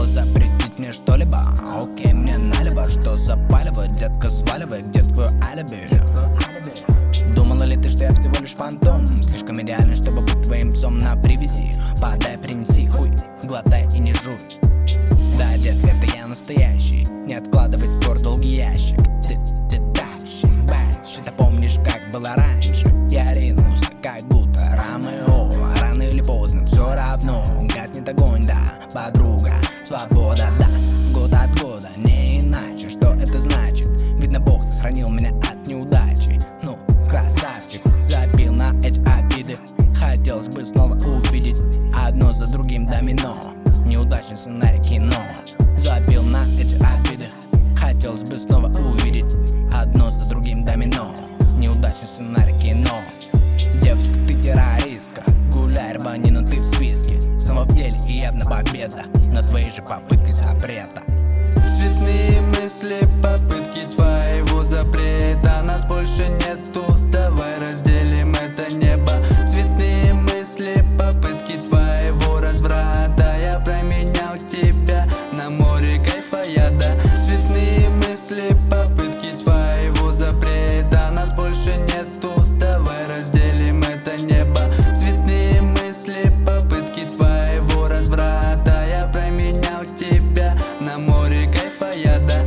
запретить мне что-либо? Окей, мне налево, что запаливает, детка, сваливай, где твое алиби? Думала ли ты, что я всего лишь фантом? Слишком идеальный, чтобы быть твоим псом на привязи. Подай, принеси, хуй, глотай и не жуй. Да, детка, это я настоящий. Не откладывай спор, долгий ящик. Ты тащишь, бэш. Ты помнишь, как было раньше? Я ринулся, как будто Ромео. Рано или поздно, все равно гаснет огонь, да, подруга. Свобода, да, год от года, не иначе. Что это значит? Видно, Бог сохранил меня от неудачи. Ну, красавчик, забил на эти обиды. Хотелось бы снова увидеть одно за другим домино. Неудачный сценарий кино. Забил на эти обиды. Хотелось бы снова увидеть одно за другим домино. Неудачный сценарий кино. Девочка, ты террористка. Гуляй, рвани, но ты в списке. Снова в деле и явно победа на твоей же попытке запрета. Цветные мысли, попытки твоего запрета. Нас больше нету, давай разделим это небо. Цветные мысли, попытки твоего разврата. Я променял тебя на море кайфа яда. Цветные мысли, попытки твоего запрета. Нас больше нету, давай разделим это небо. Цветные мысли, попытки твоего разврата. Я променял тебя на море кайфа яда.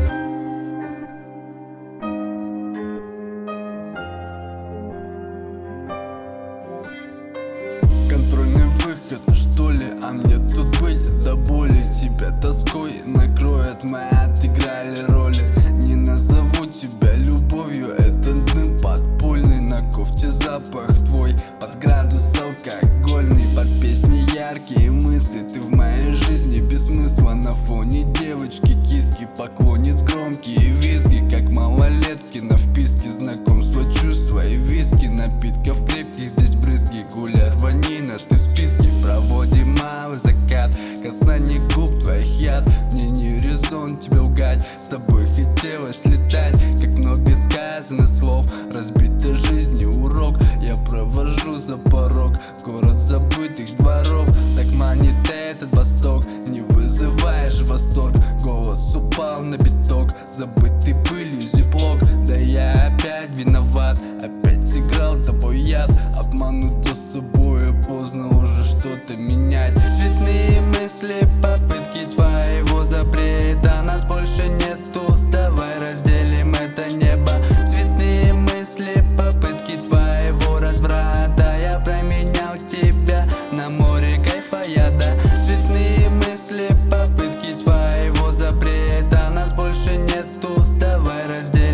Контрольный выход, что ли, а мне тут быть до боли. Тебя тоской накроет, мы отыграли роли. Не назову тебя любовью, это дым подпольный. На кофте запах твой, под градус алкогольный. Под песни яркие мысли, ты в моей жизни без смысла. На фоне девочки киски, поклонниц громкие визги. Как малолетки на вписке, знакомства, чувства и виски. Напитков крепких, здесь брызги, гуляй, рванина, ты в списке. Проводим малый закат, касание губ твоих яд. Мне не резон тебе лгать, с тобой хотелось летать. Как много сказано слов, разбитой жизни урок. Я провожу за порог, город забытых дворов. Так манит этот восток, не вызываешь восторг. Голос упал на биток, забытый пылью зиплок. Да я опять виноват, опять сыграл тобой яд. Обманут то собой, поздно уже что-то менять. Цветные мысли, попытки твоего запрета. Нас больше нету, давай разделим это небо. Цветные мысли, попытки твоего разврата. Я променял тебя на море кайфа яда. Цветные мысли, попытки твоего запрета. Нас больше нету, давай разделим